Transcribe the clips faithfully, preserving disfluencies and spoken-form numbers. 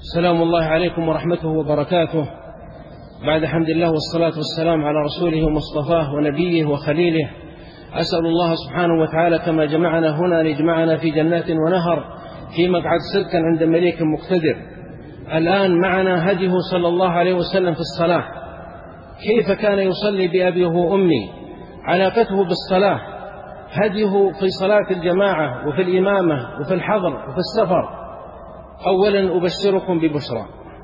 سلام الله عليكم ورحمته وبركاته. بعد حمد الله والصلاة والسلام على رسوله ومصطفاه ونبيه وخليله، أسأل الله سبحانه وتعالى كما جمعنا هنا ليجمعنا في جنات ونهر في مقعد صدق عند مليك مقتدر. الآن معنا هديه صلى الله عليه وسلم في الصلاة، كيف كان يصلي بأبيه وأمي، علاقته بالصلاة، هديه في صلاة الجماعة وفي الإمامة وفي الحضر وفي السفر. أولا أبشركم ببشرى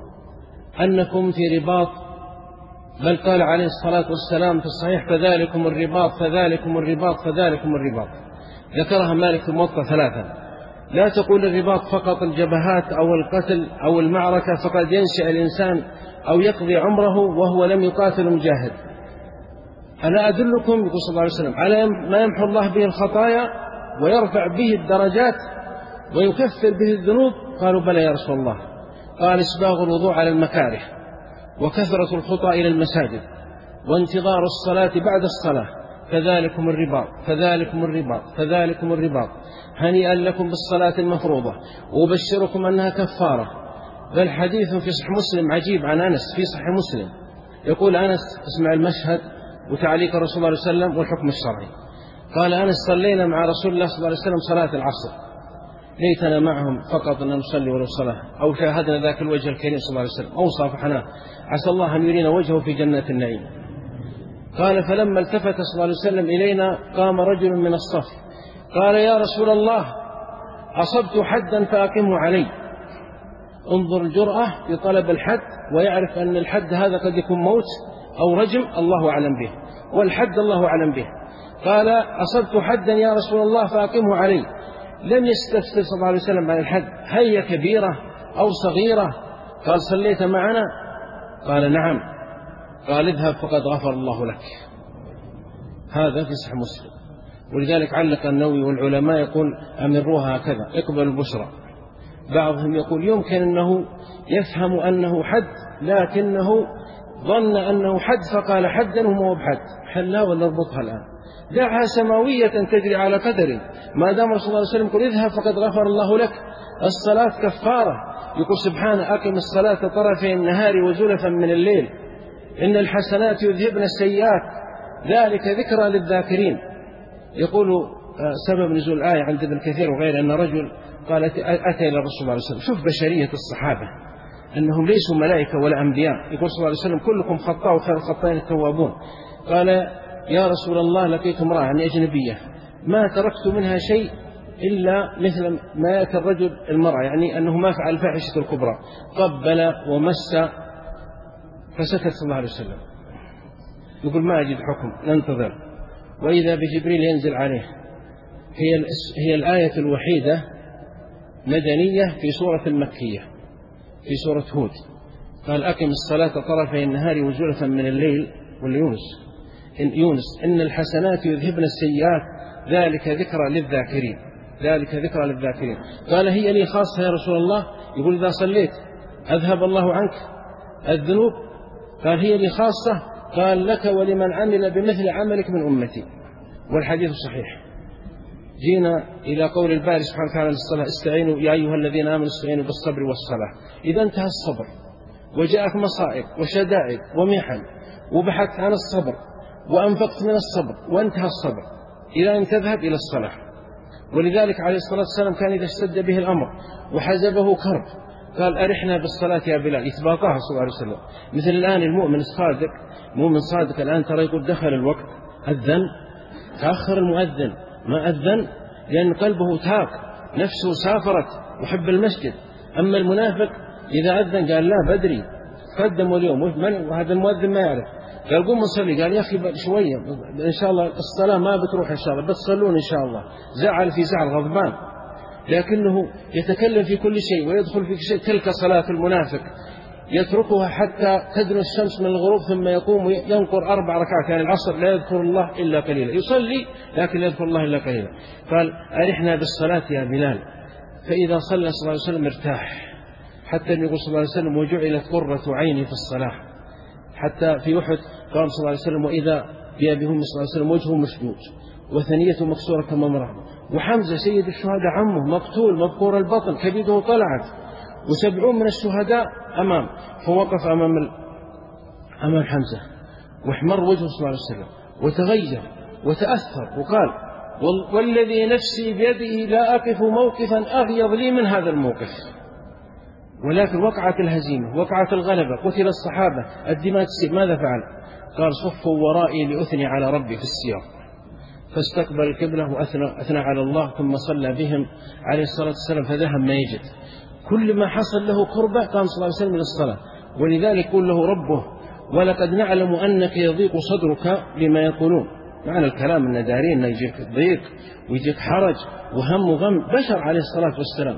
أنكم في رباط، بل قال عليه الصلاة والسلام في الصحيح: فذلكم الرباط فذلكم الرباط فذلكم الرباط. ذكرها مالك في الموطأ ثلاثا. لا تقول الرباط فقط الجبهات أو القتل أو المعركة، فقد ينشأ الإنسان أو يقضي عمره وهو لم يقاتل مجاهد. ألا أدلكم يقول صلى الله عليه وسلم على ما يمحو الله به الخطايا ويرفع به الدرجات ويكفر به الذنوب؟ قالوا بلى يا رسول الله. قال: إسباغ الوضوء على المكاره، وكثرة الخطى إلى المساجد، وانتظار الصلاة بعد الصلاة، فذلكم الرباط فذلكم الرباط فذلكم الرباط. هنيئا لكم بالصلاة المفروضة، وأبشركم أنها كفارة. بل حديث في صحيح مسلم عجيب عن أنس في صحيح مسلم، يقول أنس: اسمع المشهد وتعليق رسول الله صلى الله عليه وسلم والحكم الشرعي. قال أنس: صلينا مع رسول الله صلى الله عليه وسلم صلاة العصر، ليتنا معهم فقط أن نصلي ولو صلاة، أو شاهدنا ذاك الوجه الكريم صلى الله عليه وسلم، أو صافحناه، عسى الله أن يرينا وجهه في جنة النعيم. قال: فلما التفت صلى الله عليه وسلم إلينا قام رجل من الصف قال: يا رسول الله، أصبت حدا فأقمه علي. انظر الجرأة في طلب الحد، ويعرف أن الحد هذا قد يكون موت أو رجم، الله أعلم به، والحد الله أعلم به. قال: أصبت حدا يا رسول الله فأقمه علي. لم يستفسر صلى الله عليه وسلم عن الحد، هي كبيرة أو صغيرة؟ قال: صليت معنا؟ قال: نعم. قال: اذهب فقد غفر الله لك. هذا في صحيح مسلم. ولذلك علق النووي والعلماء يقول: أمروها هكذا، اقبل البشرى. بعضهم يقول يمكن أنه يفهم أنه حد، لكنه ظن أنه حد فقال حدا وهو بحد. حلا ونربطها الآن، دعها سماوية تجري على قدر، ما دام رسول الله صلى الله عليه وسلم يقول: اذهب فقد غفر الله لك. الصلاة كفارة. يقول سبحانه: أقم الصلاة طرفي النهار وزلفا من الليل، إن الحسنات يذهبن السيئات، ذلك ذكرى للذاكرين. يقول سبب نزول الآية عند ابن كثير وغيره أن رجل قال أتى إلى الرسول صلى الله عليه وسلم. شوف بشرية الصحابة، أنهم ليسوا ملائكة ولا أنبياء. يقول صلى الله عليه وسلم: كلكم خطاء وخير الخطائين التوابون. قال: يا رسول الله، لقيت امرأة يعني أجنبية، ما تركت منها شيء إلا مثل ما يأتي الرجل المرأة، يعني أنه ما فعل الفاحشة الكبرى، قبل ومس. فسكت صلى الله عليه وسلم. يقول: ما أجد حكم، ننتظر. وإذا بجبريل ينزل عليه. هي هي الآية الوحيدة مدنية في سورة المكية، في سورة هود. قال: أقم الصلاة طرفي النهار وزلفا من الليل. واليونس إن يونس إن الحسنات يذهبن السيئات، ذلك ذكرى للذاكرين، ذلك ذكرى للذاكرين. قال: هي لي خاصة يا رسول الله؟ يقول: إذا صليت أذهب الله عنك الذنوب. قال: هي لي خاصة. قال: لك ولمن عمل بمثل عملك من أمتي. والحديث صحيح. جينا إلى قول الباري سبحانه وتعالى للصلاة: استعينوا يا أيها الذين آمنوا استعينوا بالصبر والصلاة. إذا انتهى الصبر وجاءك مصائب وشدائد ومحن، وبحثت عن الصبر وأنفقت من الصبر وانتهى الصبر، إلى أن تذهب إلى الصلاة. ولذلك عليه الصلاة والسلام كان إذا اشتد به الأمر وحزبه كرب قال: أرحنا بالصلاة يا بلال. يتباطاها صلى الله عليه وسلم. مثل الآن المؤمن الصادق، مؤمن صادق الآن ترى يقول: دخل الوقت، أذن، تأخر المؤذن، ما أذن، لأن قلبه تاق، نفسه سافرت، يحب المسجد. أما المنافق إذا أذن قال: لا بدري، قدموا اليوم، وهذا المؤذن ما يعرف. قال: قوم نصلي. قال: يا أخي شوية، إن شاء الله الصلاة ما بتروح إن شاء الله، بتصلون إن شاء الله. زعل في زعل، غضبان، لكنه يتكلم في كل شيء ويدخل في شيء. تلك صلاة المنافق، يتركها حتى تدنو الشمس من الغروب، ثم يقوم ينقر أربع ركعات، يعني العصر لا يذكر الله إلا قليلا، يصلي لكن لا يذكر الله إلا قليلا. قال: أرحنا بالصلاة يا بلال. فإذا صلى صلى الله عليه وسلم ارتاح، حتى يقول صلى الله عليه وسلم: وجعلت قرة عيني في الصلاة. حتى في أحد قال صلى الله عليه وسلم: وإذا بأبيهم صلى الله عليه وسلم وجهه مشدود وثنيته مكسورة كما مرة. وحمزة سيد الشهداء عمه مقتول مبقور البطن، كبده طلعت، وسبعون من الشهداء أمام. فوقف أمام ال... أمام حمزة واحمر وجهه صلى الله عليه وسلم وتغير وتأثر وقال: والذي نفسي بيده لا أقف موقفا أغيظ لي من هذا الموقف. ولكن وقعت الهزيمة، وقعت الغلبة، قتل الصحابة، الدماء تسيل، ماذا فعل؟ قال: صفوا ورائي لأثني على ربي في السياق. فاستقبل القبلة وأثنى أثنى على الله، ثم صلى بهم عليه الصلاة والسلام فذهب ما يجد. كل ما حصل له كربة قام صلى الله عليه وسلم من الصلاة. ولذلك يقول له ربه: ولقد نعلم أنك يضيق صدرك بما يقولون. معنى الكلام أن دارين أن يجيك ضيق ويجيك حرج وهم وغم، بشر عليه الصلاة والسلام.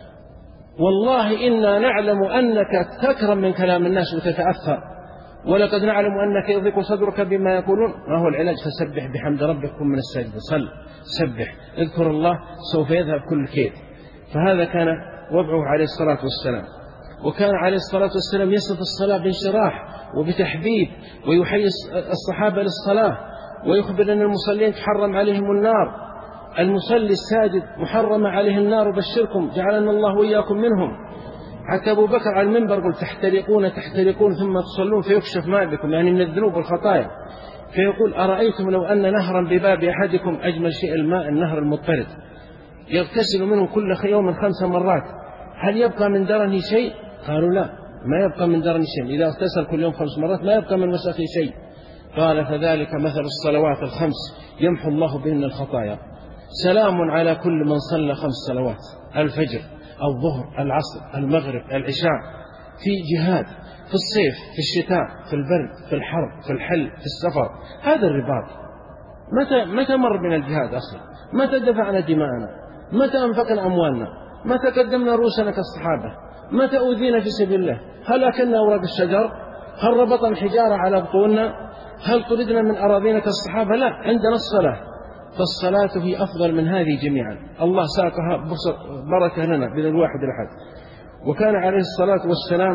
والله إنا نعلم أنك تكرم من كلام الناس وتتأثر، ولقد نعلم أنك يضيق صدرك بما يقولون. ما هو العلاج؟ فسبح بحمد ربك كن من الساجدين. صل، سبح، اذكر الله، سوف يذهب كل كيد. فهذا كان وضعه عليه الصلاة والسلام. وكان عليه الصلاة والسلام يصف الصلاة بانشراح وبتحبيب، ويحيي الصحابة للصلاة، ويخبر أن المصلين تحرم عليهم النار، المصلي الساجد محرم عليه النار، وبشركم جعلنا الله وإياكم منهم. حتى أبو بكر على المنبر قل: تحترقون تحترقون ثم تصلون فيكشف ما بكم، يعني من الذنوب والخطايا. فيقول: أرأيتم لو أن نهرا بباب أحدكم أجمل شيء الماء النهر المضطرد يغتسل منه كل يوم خمس مرات، هل يبقى من درنه شيء؟ قالوا: لا، ما يبقى من درنه شيء. إذا اغتسل كل يوم خمس مرات ما يبقى من وسخه شيء. قال: فذلك مثل الصلوات الخمس يمحو الله بهن الخطايا. سلام على كل من صلى خمس صلوات: الفجر، الظهر، العصر، المغرب، العشاء، في جهاد، في الصيف، في الشتاء، في البرد، في الحر، في الحل، في السفر. هذا الرباط. متى متى مر من الجهاد أصلا؟ متى دفعنا دماءنا؟ متى أنفقنا أموالنا؟ متى قدمنا رؤوسنا كالصحابة؟ متى أوذينا في سبيل الله؟ هل أكلنا أوراق الشجر؟ هل ربطنا الحجارة على بطوننا؟ هل طردنا من أراضينا كالصحابة؟ لا، عندنا الصلاة. فالصلاة هي أفضل من هذه جميعا. الله ساقها بركة لنا من الواحد الأحد. وكان عليه الصلاة والسلام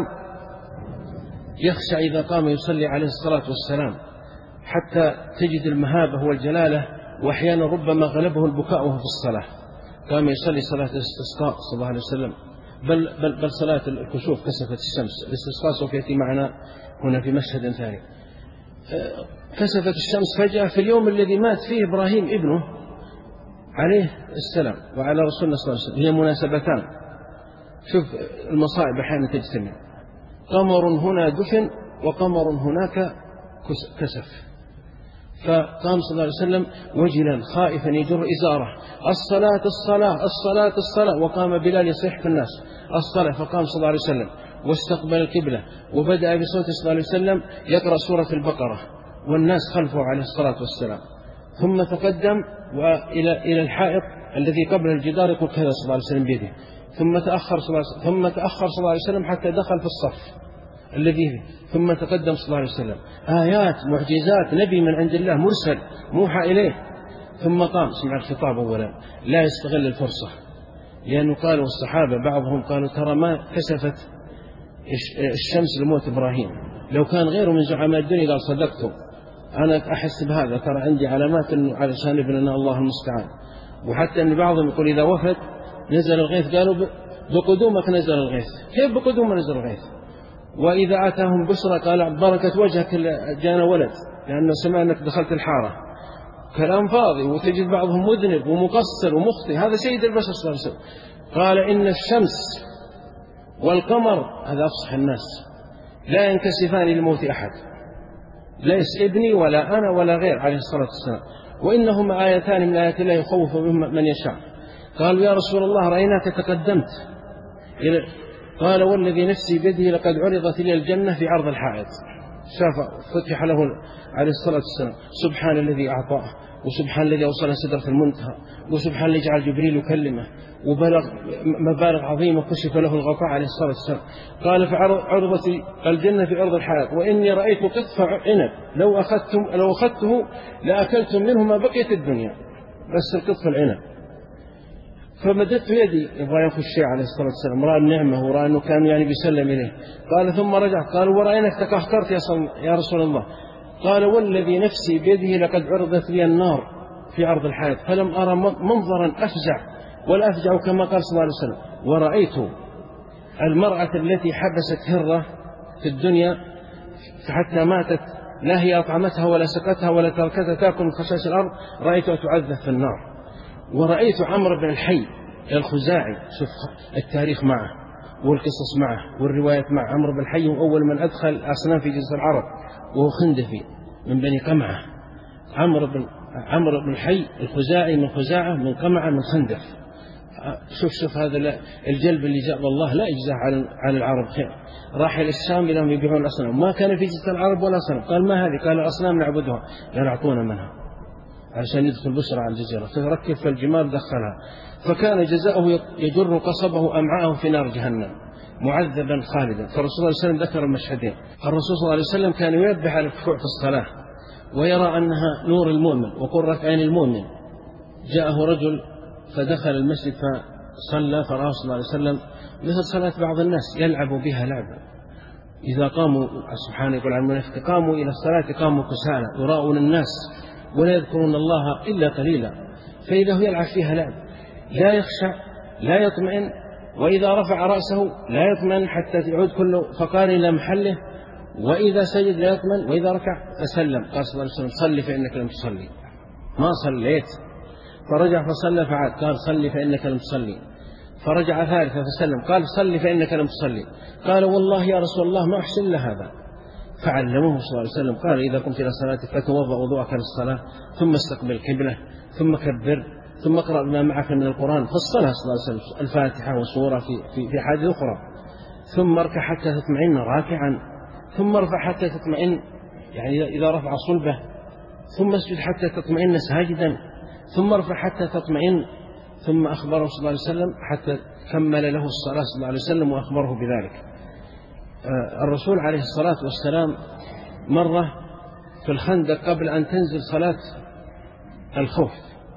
يخشى إذا قام يصلي عليه الصلاة والسلام حتى تجد المهابة والجلالة، وأحيانا ربما غلبه البكاء وهو في الصلاة. قام يصلي صلاة الاستسقاء صلى الله عليه وسلم، بل, بل, بل صلاة الكسوف كسفت الشمس. الاستسقاء سوف يأتي معنا هنا في مشهد ثاني. كسفت الشمس فجأة في اليوم الذي مات فيه إبراهيم ابنه عليه السلام وعلى رسولنا صلى الله عليه وسلم. هي مناسبتان. شوف المصائب أحيانا تجتمع، قمر هنا دفن وقمر هناك كسف. فقام صلى الله عليه وسلم وجلا خائفا يجر إزاره: الصلاة الصلاة الصلاة الصلاة. وقام بلال يصيح في الناس: الصلاة. فقام صلى الله عليه وسلم واستقبل القبلة وبدأ بصوته صلى الله عليه وسلم يقرأ سورة البقرة والناس خلفه عليه الصلاة والسلام. ثم تقدم وإلى إلى الحائط الذي قبل الجدار يقول كذا صلى الله عليه وسلم بيده. ثم تأخر صلى الله عليه وسلم ثم تأخر صلى الله عليه وسلم حتى دخل في الصف الذي فيه. ثم تقدم صلى الله عليه وسلم. آيات معجزات، نبي من عند الله مرسل موحى إليه. ثم قام. سمع الخطاب أولا، لا يستغل الفرصة، لأنه قالوا الصحابة بعضهم قالوا: ترى ما كسفت الشمس لموت إبراهيم، لو كان غيره من زعماء الدنيا قال صدقته. أنا أحس بهذا، ترى عندي علامات علشان ابننا الله المستعان. وحتى أن بعضهم يقول إذا وفد نزل الغيث، قالوا بقدومك نزل الغيث. كيف بقدوم نزل الغيث؟ وإذا آتاهم بشرى قال بركة وجهك جانا ولد، لأنه سمع أنك دخلت الحارة. كلام فاضي. وتجد بعضهم مذنب ومقصر ومخطئ. هذا سيد البشر صلى الله عليه وسلم قال: إن الشمس والقمر، هذا أفصح الناس، لا ينكسفان لموت أحد، ليس ابني ولا أنا ولا غير عليه الصلاة والسلام، وإنهما آيتان من آيات الله يخوف بهما من يشاء. قالوا: يا رسول الله رأيناك تقدمت. قال: والذي نفسي بيده لقد عرضت لي الجنة في عرض الحائط. شاف فتح له عليه الصلاة والسلام: سبحان الذي أعطاه، وسبحان الذي أوصل سدرة المنتهى، وسبحان الذي جعل جبريل يكلمه، وبلغ مبالغ عظيمة كشف له الغطاء عليه الصلاة والسلام. قال: فعرضت الجنة في عرض الحائط، وإني رأيت قطف عنب لو أخذتم لو أخذته لأكلتم منه ما بقيت الدنيا، بس القطف العنب. فمددت يدي يبغى ياخذ شيء عليه الصلاة والسلام، رأى النعمة ورأى أنه كان يعني بيسلم إليه. قال: ثم رجع. قال: ورأينك تكهكرت يا رسول الله. قال: والذي نفسي بيده لقد عرضت لي النار في عرض الحائط، فلم أرى منظرا أفزع ولا أفجع كما قال صلى الله عليه وسلم. ورأيت المرأة التي حبست هرة في الدنيا حتى ماتت، لا هي أطعمتها ولا سقتها ولا تركتها تأكل من خشاش الأرض، رأيتها تعذب في النار. ورأيت عمرو بن الحي الخزاعي، شوف التاريخ معه والقصص معه والروايات معه. عمرو بن الحي هو أول من أدخل الأصنام في جزيرة العرب، وهو خندفي من بني قمعة. عمرو بن عمرو بن الحي الخزاعي من خزاعة، من قمعة، من خندف. شوف شوف هذا الجلب اللي جاء والله لا يجزاه على على العرب خير. راح إلى الشام لهم يبيعون الأصنام، ما كان في جزيرة العرب ولا صنم. قال ما هذه؟ قال الأصنام نعبدها. قال أعطونا منها عشان يدخل بشرى على الجزيرة. فركب في الجمال دخلها، فكان جزاؤه يجر قصبه أمعاءه في نار جهنم معذبا خالدا. فالرسول صلى الله عليه وسلم ذكر المشهدين. الرسول صلى الله عليه وسلم كان ينبه على الخشوع في الصلاة، ويرى أنها نور المؤمن وقرة عين المؤمن. جاءه رجل فدخل المسجد فصلى، فرأى صلى الله عليه وسلم مثل صلاة بعض الناس يلعب بها لعبا. إذا قاموا سبحانه يقول عن المنافق قاموا إلى الصلاة قاموا كسالى يراؤون الناس ولا يذكرون الله إلا قليلا. فإذا هو يلعب فيها لعب، لا يخشع لا يطمئن، وإذا رفع رأسه لا يطمئن حتى يعود كل فقار إلى محله، وإذا سجد لا يطمئن، وإذا ركع فسلم. قال صلى الله عليه وسلم صلي فإنك لم تصلي. ما صليت. فرجع فصلى فعاد، قال صلي فإنك لم تصلي. فرجع ثالثا فسلم، قال صلي فإنك لم تصلي. قال والله يا رسول الله ما أحسن لهذا. فعلمه صلى الله عليه وسلم قال إذا قمت إلى صلاتك فتوضأ وضوءك للصلاة، ثم استقبل القبلة، ثم كبر، ثم اقرأ ما معك من القرآن. فصلها صلى الله عليه وسلم الفاتحة وسورة في في في حاجة أخرى. ثم اركع حتى تطمئن راكعا، ثم ارفع حتى تطمئن، يعني إذا رفع صلبه، ثم اسجد حتى تطمئن ساجدا، ثم ارفع حتى تطمئن. ثم أخبره صلى الله عليه وسلم حتى كمل له الصلاة صلى الله عليه وسلم وأخبره بذلك. الرسول عليه الصلاة والسلام مرة في الخندق قبل أن تنزل صلاة الخوف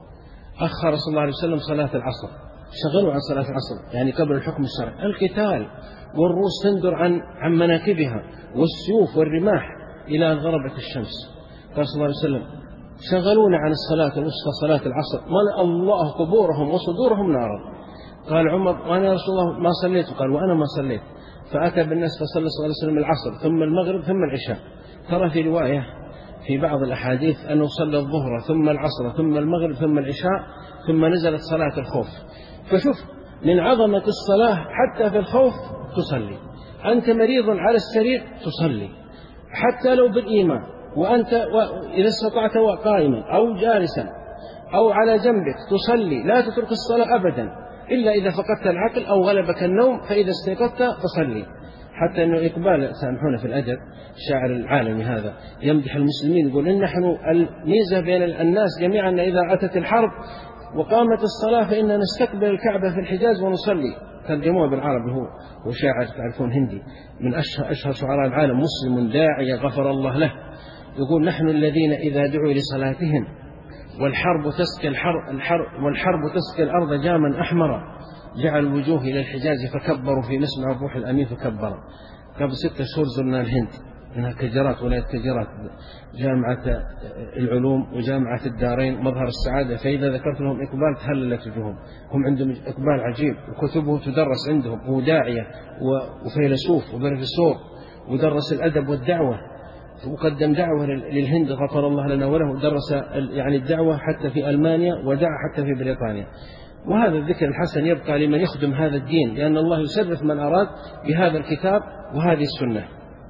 أخر صلى الله عليه وسلم صلاة العصر، شغلوا عن صلاة العصر يعني قبل الحكم الشرعي. القتال والروس تندر عن عن مناكبها والسيوف والرماح إلى أن غربت الشمس. قال صلى الله عليه وسلم شغلونا عن الصلاة الوسطى صلاة العصر، ملأ الله قبورهم وصدورهم نارا. قال عمر وأنا يا رسول الله ما صليت. قال وأنا ما صليت. فأتى بالناس فصلى صلى الله عليه وسلم العصر ثم المغرب ثم العشاء. ترى في رواية في بعض الأحاديث أنه صلى الظهر ثم العصر ثم المغرب ثم العشاء ثم نزلت صلاة الخوف. فشوف من عظمة الصلاة حتى في الخوف تصلي. أنت مريض على السرير تصلي حتى لو بالإيمان، وأنت إذا استطعت قائما أو جالسا أو على جنبك تصلي. لا تترك الصلاة أبدا إلا إذا فقدت العقل أو غلبك النوم، فإذا استيقظت فصلي. حتى أنه إقبال سامحونا في الأدب شاعر العالم هذا يمدح المسلمين يقول إن نحن الميزة بين الناس جميعا إذا أتت الحرب وقامت الصلاة فإننا نستقبل الكعبة في الحجاز ونصلي. ترجموه بالعربي، هو وشاعر تعرفون هندي من أشهر, أشهر شعراء العالم، مسلم داعية غفر الله له، يقول نحن الذين إذا دعوا لصلاتهم والحرب تسقي الحرب, الحرب والحرب تسقي الأرض جاما أحمرا جعل الوجوه إلى الحجاز فكبروا في مسمع الروح الأمين فكبروا. قبل ستة شهور زرنا الهند، منها كجرات ولاية كجرات، جامعة العلوم وجامعة الدارين مظهر السعادة. فإذا ذكرت لهم إقبال تهللت وجوههم، هم عندهم إقبال عجيب وكتبه تدرس عندهم، هو داعية وفيلسوف وبروفيسور ودرس الأدب والدعوة وقدم دعوة للهند غفر الله لنا وله، درس يعني الدعوة حتى في ألمانيا ودعا حتى في بريطانيا. وهذا الذكر الحسن يبقى لمن يخدم هذا الدين، لأن الله يسرف من أراد بهذا الكتاب وهذه السنة.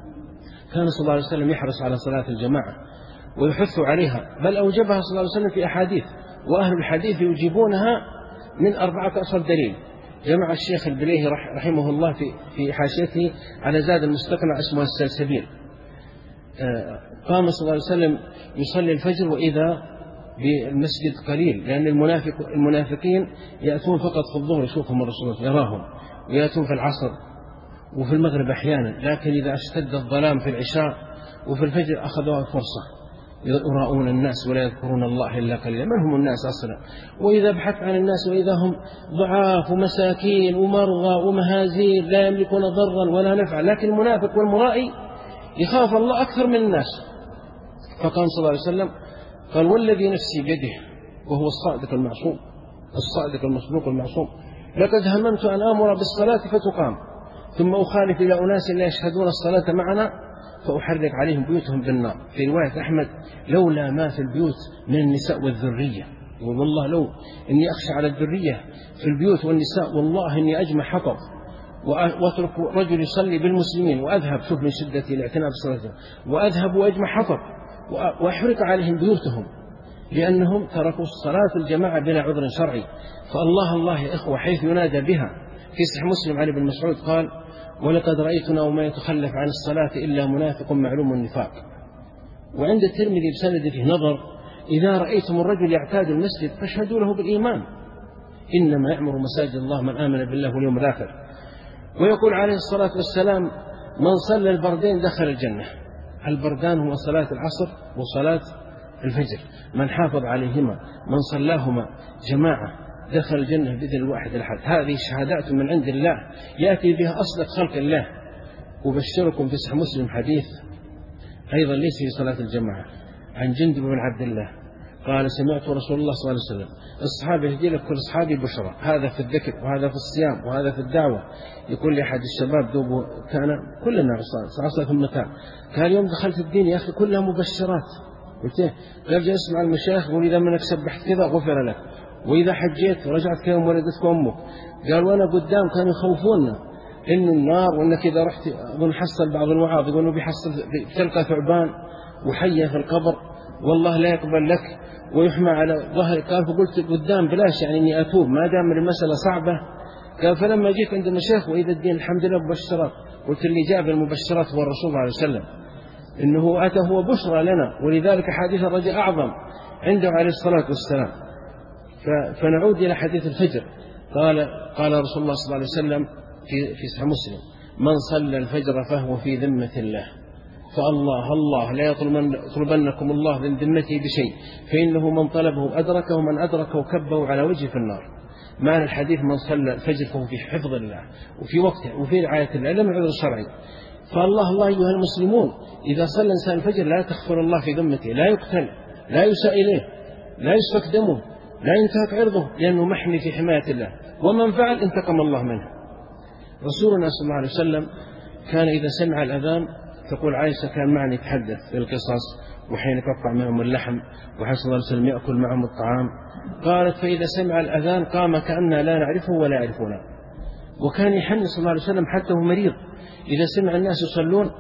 كان صلى الله عليه وسلم يحرص على صلاة الجماعة ويحث عليها، بل أوجبها صلى الله عليه وسلم في أحاديث، وأهل الحديث يجيبونها من أربعة أصل دليل. جمع الشيخ البليهي رحمه الله في في حاشيته على زاد المستقنع اسمه السلسبيل. قام صلى الله عليه وسلم يصلي الفجر وإذا بالمسجد قليل، لأن المنافق المنافقين يأتون فقط في الظهر يشوفهم الرسول يراهم، ويأتون في العصر وفي المغرب أحيانا، لكن إذا اشتد الظلام في العشاء وفي الفجر أخذوا فرصة يراؤون الناس ولا يذكرون الله إلا قليلا. من هم الناس أصلا؟ وإذا بحث عن الناس وإذا هم ضعاف ومساكين ومرضى ومهازيل لا يملكون ضرا ولا نفعا، لكن المنافق والمرائي يخاف الله أكثر من الناس. فقال صلى الله عليه وسلم قال والذي نفسي بيده وهو الصادق المعصوم الصادق المصدوق المعصوم لقد هممت أن آمر بالصلاة فتقام ثم أخالف إلى أناس لا يشهدون الصلاة معنا فأحرق عليهم بيوتهم بالنار. في رواية أحمد لولا ما في البيوت من النساء والذرية، يقول والله لو إني أخشى على الذرية في البيوت والنساء والله إني أجمع حطب وأترك رجل يصلي بالمسلمين وأذهب، شوف من شدة الاعتناء بالصلاة، وأذهب وأجمع حطب وأحرق عليهم بيوتهم لأنهم تركوا الصلاة الجماعة بلا عذر شرعي. فالله الله يا إخوة حيث ينادى بها. في صحيح مسلم عن ابن مسعود قال ولقد رأيتنا وما يتخلف عن الصلاة إلا منافق معلوم النفاق. وعند الترمذي بسند فيه نظر إذا رأيتم الرجل يعتاد المسجد فاشهدوا له بالإيمان، إنما يعمر مساجد الله من آمن بالله واليوم الآخر. ويقول عليه الصلاة والسلام من صلى البردين دخل الجنة. البردان هو صلاة العصر وصلاة الفجر، من حافظ عليهما من صلاهما جماعة دخل الجنة بإذن الواحد الأحد. هذه شهادات من عند الله يأتي بها أصدق خلق الله. أبشركم في صحيح مسلم حديث أيضا ليس في صلاة الجماعة عن جندب بن عبد الله قال سمعت رسول الله صلى الله عليه وسلم الصحابة يهدي لك كل أصحابي بشرى، هذا في الذكر وهذا في الصيام وهذا في الدعوة. يقول لي أحد الشباب دوبه كان كلنا عصا ثم تاب، قال يوم دخلت الدين يا أخي كلها مبشرات. قلت له يرجع اسمع المشايخ يقول إذا منك سبحت كذا غفر لك، وإذا حجيت ورجعت كيوم ولدتك أمك. قال وأنا قدام كانوا يخوفوننا إن النار وإنك إذا رحت ونحصل بعض الوعاظ يقولوا بيحصل تلقى ثعبان وحية في القبر والله لا يقبل لك ويحمى على ظهرك. قال فقلت قدام بلاش يعني إني أتوب ما دام المسألة صعبة. قال فلما جيت عند المشايخ وإذا الدين الحمد لله مبشرات، قلت اللي جاب المبشرات هو الرسول صلى الله عليه وسلم، إنه أتى هو بشرى لنا، ولذلك حديث الرجاء أعظم عنده عليه الصلاة والسلام. فنعود إلى حديث الفجر. قال قال رسول الله صلى الله عليه وسلم في في صحيح مسلم من صلى الفجر فهو في ذمة الله، فالله الله لا يطلبنكم الله من ذمته بشيء فإنه من طلبه أدركه ومن أدركه كبه على وجهه في النار. معنى الحديث من صلى الفجر فهو في حفظ الله وفي وقته وفي رعاية الله لم يعذر شرعي. فالله الله أيها المسلمون إذا صلى إنسان الفجر لا تخفر الله في ذمته، لا يقتل لا يساء إليه لا يسفك دمه لا ينتهك عرضه لأنه محمي في حماية الله، ومن فعل انتقم الله منه. رسولنا صلى الله عليه وسلم كان إذا سمع الأذان تقول عائشة كان معنا يتحدث في القصص وحين يقطع معهم اللحم وحين صلى الله عليه وسلم يأكل معهم الطعام. قالت فإذا سمع الأذان قام كأننا لا نعرفه ولا يعرفنا. وكان يحني صلى الله عليه وسلم حتى هو مريض إذا سمع الناس يصلون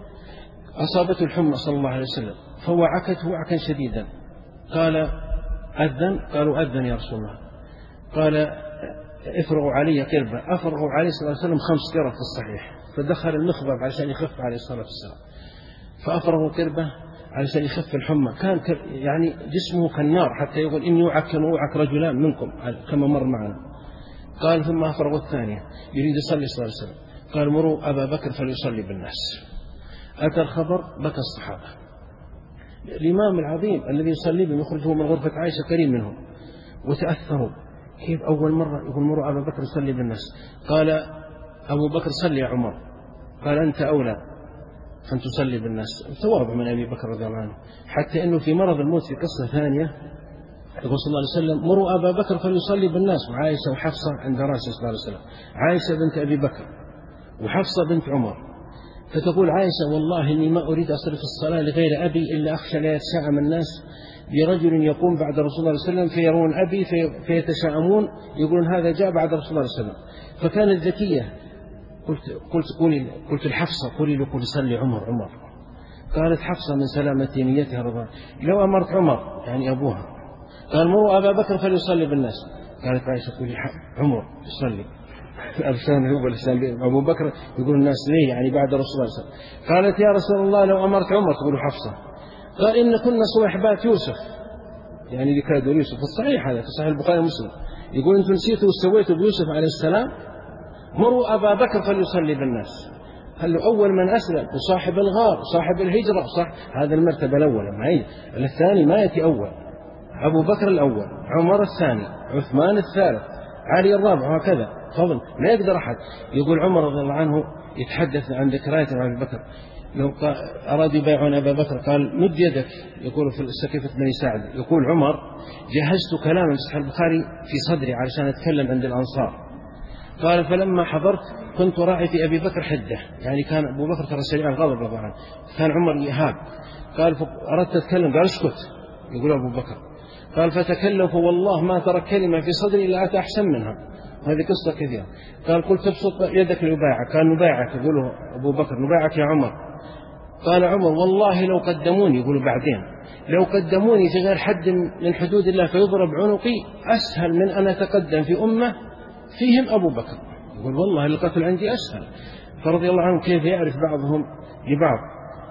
أصابته الحمى صلى الله عليه وسلم فوعكته وعكا شديدا. قال أذن؟ قالوا أذن يا رسول الله. قال افرغوا علي قربة. أفرغوا عليه صلى الله عليه وسلم خمس قرب في الصحيح، فدخل المخبر علشان يخف عليه الصلاة والسلام، فأفرغوا قربة علشان يخف الحمى. كان يعني جسمه كالنار حتى يقول إني أوعك كما أوعك رجلان منكم كما مر معنا. قال ثم أفرغوا الثانية يريد يصلي صلى الله عليه وسلم، قال مروا أبا بكر فليصلي بالناس. أتى الخبر بكى الصحابة. الإمام العظيم الذي يصلي بهم يخرجه من غرفة عائشة كريم منهم وتأثروا. كيف أول مرة يقول مروا أبا بكر يصلي بالناس؟ قال أبو بكر صلي يا عمر. قال أنت أولى أن تصلي بالناس. تواضع من أبي بكر رضي الله عنه، حتى أنه في مرض الموت في قصة ثانية يقول صلى الله عليه وسلم مروا أبا بكر فليصلي بالناس، وعائشة وحفصة عند رأسه صلى الله عليه وسلم، عائشة بنت أبي بكر وحفصة بنت عمر. فتقول عائشة والله إني ما أريد أصرف الصلاة لغير أبي إلا أخشى لا يتشاءم الناس برجل يقوم بعد رسول الله صلى الله عليه وسلم فيرون أبي في فيتشاءمون يقولون هذا جاء بعد رسول الله صلى الله عليه وسلم. فكانت ذكية. قلت قلت قولي قلت الحفصة قولي له قل صلي عمر عمر. قالت حفصة من سلامة نيتها رضا لو أمرت عمر يعني أبوها. قال مروا أبا بكر فليصلي بالناس. قالت عائشة قولي عمر يصلي. أرسان هو الإسلام أبو بكر يقول الناس ليه يعني بعد رسول الله صلى الله عليه وسلم. قالت يا رسول الله لو أمرت عمر تقول حفصة. قال إن كنا صويحبات يوسف يعني ذكر يوسف في الصحيح هذا في صحيح البخاري ومسلم يقول أنتم نسيتوا وسويتوا بيوسف عليه السلام. مروا أبا بكر فليصلي بالناس. هل أول من أسلم وصاحب الغار وصاحب الهجرة صح هذا المرتبة الأولى معي. الثاني ما يأتي أول، أبو بكر الأول، عمر الثاني، عثمان الثالث، علي الرابع، وهكذا فضل لا يقدر أحد. يقول عمر رضي الله عنه يتحدث عن ذكريات عن أبي بكر لو أرادوا يبايعون أبا بكر قال مد يدك. يقول في سقيفة بني سعد يقول عمر جهزت كلاما في صحيح البخاري في صدري علشان أتكلم عند الأنصار. قال فلما حضرت كنت راعي في أبي بكر حدة، يعني كان أبو بكر ترى سريع الغضب طبعا، كان عمر يهاب. قال فأردت أتكلم، قال اسكت، يقول أبو بكر. قال فتكلم فوالله ما ترك كلمة في صدري إلا أتى أحسن منها. هذه قصة كثيرة. قال قلت ابسط يدك ليبايعك. قال نبايعك، يقوله أبو بكر نبايعك يا عمر. قال عمر والله لو قدموني، يقول بعدين لو قدموني في غير حد من حدود الله فيضرب عنقي أسهل من أن أتقدم في أمة فيهم أبو بكر. يقول والله القتل عندي أسهل. فرضي الله عنه كيف يعرف بعضهم لبعض.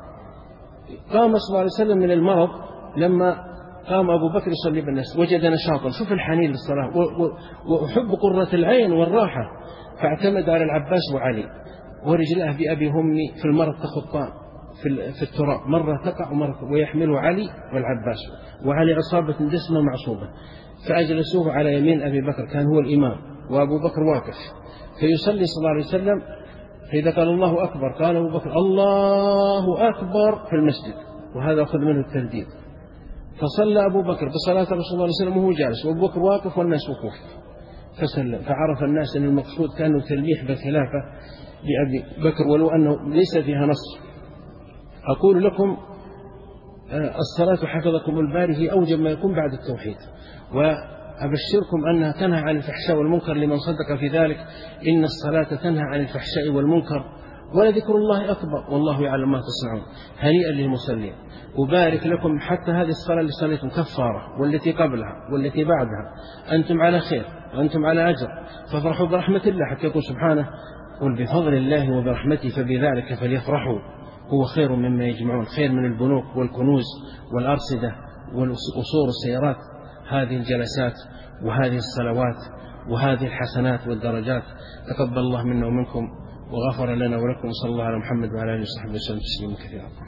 قام صلى الله عليه وسلم من المرض، لما قام أبو بكر يصلي بالناس وجد نشاطا، شوف الحنين للصلاة وأحب قرة العين والراحة، فاعتمد على العباس وعلي، ورجلاه بأبي همي في المرض تخطان في التراب، مرة تقع ومرة، ويحمله علي والعباس، وعلي عصابة دسمة معصوبة، فأجلسوه على يمين أبي بكر، كان هو الإمام وأبو بكر واقف، فيصلي صلى الله عليه وسلم، فإذا قال الله أكبر قال أبو بكر الله أكبر في المسجد، وهذا أخذ منه الترديد. فصلى أبو بكر بصلاة رسول الله صلى الله عليه وسلم وهو جالس وأبو بكر واقف والناس وقوف، فسلم، فعرف الناس أن المقصود كانوا تلميح بالخلافة لأبي بكر ولو أنه ليس فيها نص. أقول لكم الصلاة حفظكم الباري هي أوجب ما يكون بعد التوحيد، وأبشركم أنها تنهى عن الفحشاء والمنكر لمن صدق في ذلك. إن الصلاة تنهى عن الفحشاء والمنكر ولذكر الله أكبر والله يعلم ما تصنعون. هنيئا للمصلين. وبارك لكم حتى هذه الصلاة اللي صليتم كفارة، والتي قبلها والتي بعدها، أنتم على خير وأنتم على أجر، فافرحوا برحمة الله، حتى يقول سبحانه قل بفضل الله وبرحمته فبذلك فليفرحوا هو خير مما يجمعون، خير من البنوك والكنوز والأرصدة والأصول السيارات. هذه الجلسات وهذه الصلوات وهذه الحسنات والدرجات تقبل الله منا ومنكم وغفر لنا ولكم، صلى الله على محمد وعلى آله وصحبه وسلم تسليما كثيرا.